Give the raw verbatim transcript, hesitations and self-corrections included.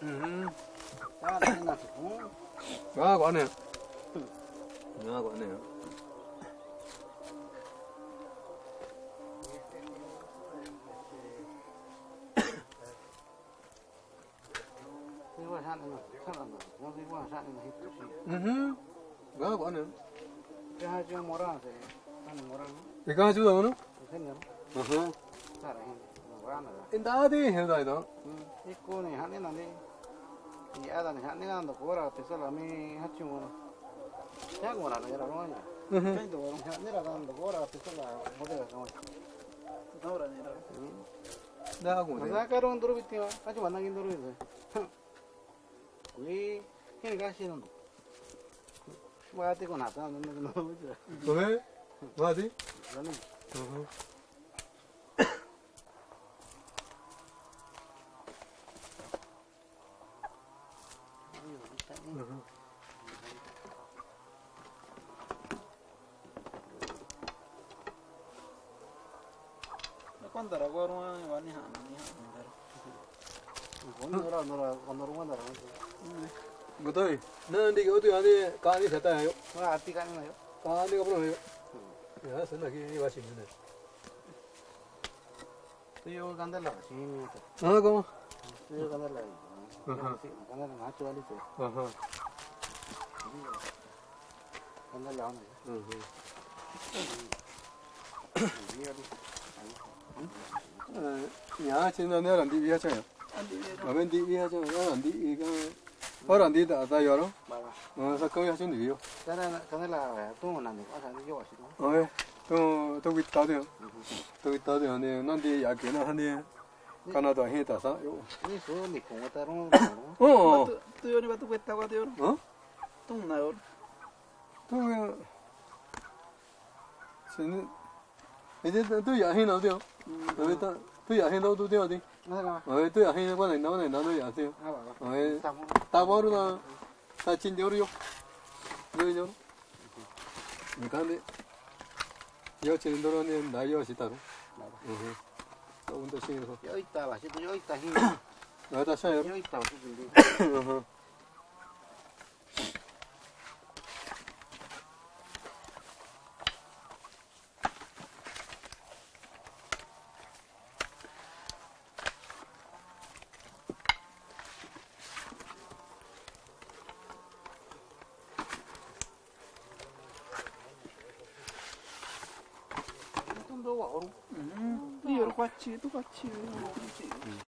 Ừ. Đó là nó cũng Đó quả này. Đó quả này. cái quả sạn này sạn là nó cái quả sạn này hết Ừ. Đó quả này. cái hai chương mora này ăn mora 이거 해주다 오늘? thế nữa 어허. sạn này mora này 인다디 해다 이다. cái cô này hắn này này thì ai này hắn này ăn được quả là tại sao là mi hát chung mora chắc mora này là đúng không nhỉ cái đồ hắn này là ăn được quả là tại sao là một cái không đâu là này đâu 내가 하고 Masa karong duro biti wa, aja manangin duro itu. Kui, ini kasih nung. Wati ko nata nung nung nung itu. 왜? 뭐하지? Lani. 어허. 어허. Kon dara gua rumah wani han ni han dara. Kon dara dara kon dara rumah dara. 뭐더이? 너는 이게 어디 안에 간이 됐다요? Wah ati kan na yo. 간이가 뭐요? 야, 선나기 이 맛이 있네. Tuyo gandala sini itu. 아, 그럼. Tuyo gandala. Gandala ngaco ali tu. 어허. Gandala ana. 어허. Dia ali. 야, 진짜 내가 안 뒤에 하잖아요. 라면 뒤에 하잖아요. 안 뒤에 이거 어라 안 뒤에 다 열어. Bawa. 어, 사건이 하신 뒤요. Gandala gandala tu mana ni? Asa ni yo asih. 어, 또 저기 있다대요. 저기 있다대요. 네, 난데 야게나 하네. 가나다 해다사. 요. Ni so ni kung tarong. 어. Tuyo ni batu kweta kwa tuyo. 어? Tung na yo. 또 왜? 저는 이제 또 야해 나오대요. 어, 또, 또 야해 나오도 돼요, 어디? Nada. 어, 또 야해 나오네. 나오네. 나도 야세요. Ah, bawa. 어, Estamos. 따바로나 다 진료로요. 그러죠. 근데 여 진도로는 나이어 시다로. 어. 또 운동 시에서 Yo está, va, si yo está aquí. 나다 샤요. Yo está, tú pindy. 어. Tung đâu vào. Tuyo kwa chi tu kwa chi.